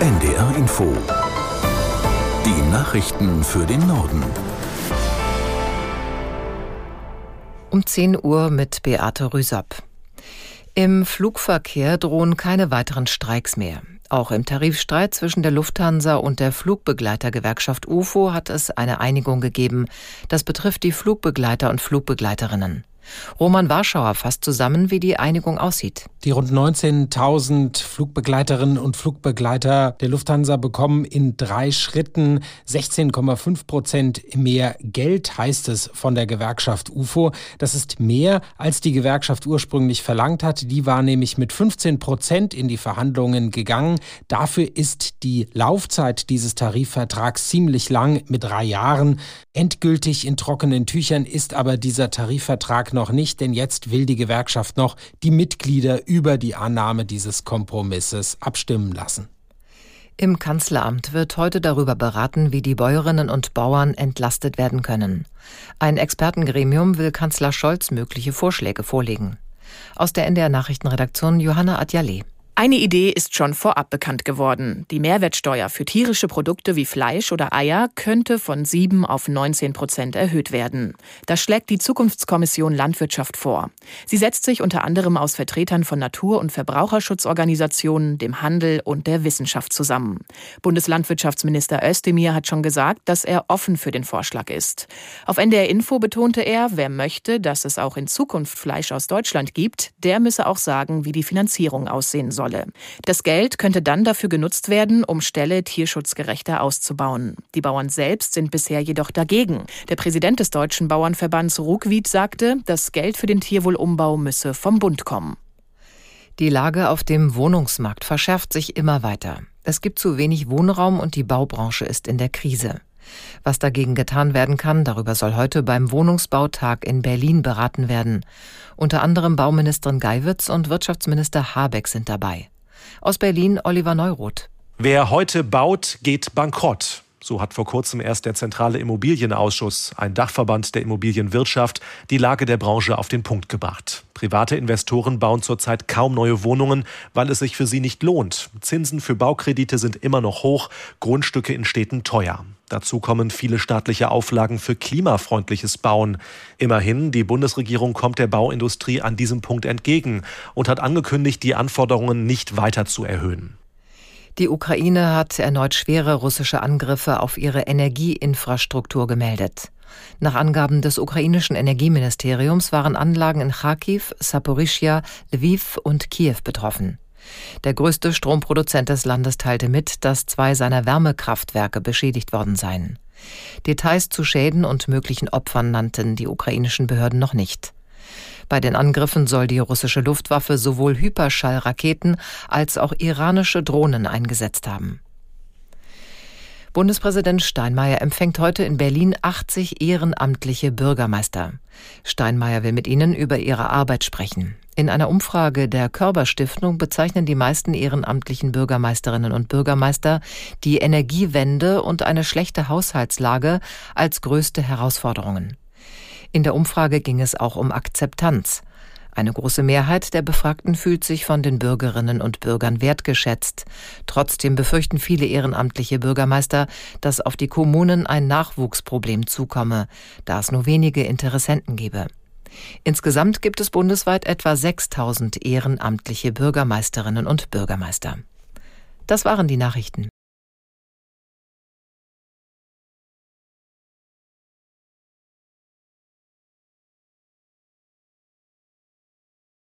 NDR Info. Die Nachrichten für den Norden. Um 10 Uhr mit Beate Rüsapp. Im Flugverkehr drohen keine weiteren Streiks mehr. Auch im Tarifstreit zwischen der Lufthansa und der Flugbegleitergewerkschaft UFO hat es eine Einigung gegeben. Das betrifft die Flugbegleiter und Flugbegleiterinnen. Roman Warschauer fasst zusammen, wie die Einigung aussieht. Die rund 19.000 Flugbegleiterinnen und Flugbegleiter der Lufthansa bekommen in 3 Schritten 16,5% mehr Geld, heißt es von der Gewerkschaft UFO. Das ist mehr, als die Gewerkschaft ursprünglich verlangt hat. Die war nämlich mit 15% in die Verhandlungen gegangen. Dafür ist die Laufzeit dieses Tarifvertrags ziemlich lang, mit 3 Jahren. Endgültig in trockenen Tüchern ist aber dieser Tarifvertrag noch nicht, denn jetzt will die Gewerkschaft noch die Mitglieder über die Annahme dieses Kompromisses abstimmen lassen. Im Kanzleramt wird heute darüber beraten, wie die Bäuerinnen und Bauern entlastet werden können. Ein Expertengremium will Kanzler Scholz mögliche Vorschläge vorlegen. Aus der NDR Nachrichtenredaktion Johanna Adjale. Eine Idee ist schon vorab bekannt geworden. Die Mehrwertsteuer für tierische Produkte wie Fleisch oder Eier könnte von 7 auf 19% erhöht werden. Das schlägt die Zukunftskommission Landwirtschaft vor. Sie setzt sich unter anderem aus Vertretern von Natur- und Verbraucherschutzorganisationen, dem Handel und der Wissenschaft zusammen. Bundeslandwirtschaftsminister Özdemir hat schon gesagt, dass er offen für den Vorschlag ist. Auf NDR Info betonte er, wer möchte, dass es auch in Zukunft Fleisch aus Deutschland gibt, der müsse auch sagen, wie die Finanzierung aussehen soll. Das Geld könnte dann dafür genutzt werden, um Ställe tierschutzgerechter auszubauen. Die Bauern selbst sind bisher jedoch dagegen. Der Präsident des Deutschen Bauernverbands Ruckwied sagte, das Geld für den Tierwohlumbau müsse vom Bund kommen. Die Lage auf dem Wohnungsmarkt verschärft sich immer weiter. Es gibt zu wenig Wohnraum und die Baubranche ist in der Krise. Was dagegen getan werden kann, darüber soll heute beim Wohnungsbautag in Berlin beraten werden. Unter anderem Bauministerin Geiwitz und Wirtschaftsminister Habeck sind dabei. Aus Berlin Oliver Neuroth. Wer heute baut, geht bankrott. So hat vor kurzem erst der Zentrale Immobilienausschuss, ein Dachverband der Immobilienwirtschaft, die Lage der Branche auf den Punkt gebracht. Private Investoren bauen zurzeit kaum neue Wohnungen, weil es sich für sie nicht lohnt. Zinsen für Baukredite sind immer noch hoch, Grundstücke in Städten teuer. Dazu kommen viele staatliche Auflagen für klimafreundliches Bauen. Immerhin, die Bundesregierung kommt der Bauindustrie an diesem Punkt entgegen und hat angekündigt, die Anforderungen nicht weiter zu erhöhen. Die Ukraine hat erneut schwere russische Angriffe auf ihre Energieinfrastruktur gemeldet. Nach Angaben des ukrainischen Energieministeriums waren Anlagen in Charkiw, Saporischschja, Lwiw und Kiew betroffen. Der größte Stromproduzent des Landes teilte mit, dass 2 seiner Wärmekraftwerke beschädigt worden seien. Details zu Schäden und möglichen Opfern nannten die ukrainischen Behörden noch nicht. Bei den Angriffen soll die russische Luftwaffe sowohl Hyperschallraketen als auch iranische Drohnen eingesetzt haben. Bundespräsident Steinmeier empfängt heute in Berlin 80 ehrenamtliche Bürgermeister. Steinmeier will mit ihnen über ihre Arbeit sprechen. In einer Umfrage der Körber-Stiftung bezeichnen die meisten ehrenamtlichen Bürgermeisterinnen und Bürgermeister die Energiewende und eine schlechte Haushaltslage als größte Herausforderungen. In der Umfrage ging es auch um Akzeptanz. Eine große Mehrheit der Befragten fühlt sich von den Bürgerinnen und Bürgern wertgeschätzt. Trotzdem befürchten viele ehrenamtliche Bürgermeister, dass auf die Kommunen ein Nachwuchsproblem zukomme, da es nur wenige Interessenten gebe. Insgesamt gibt es bundesweit etwa 6.000 ehrenamtliche Bürgermeisterinnen und Bürgermeister. Das waren die Nachrichten.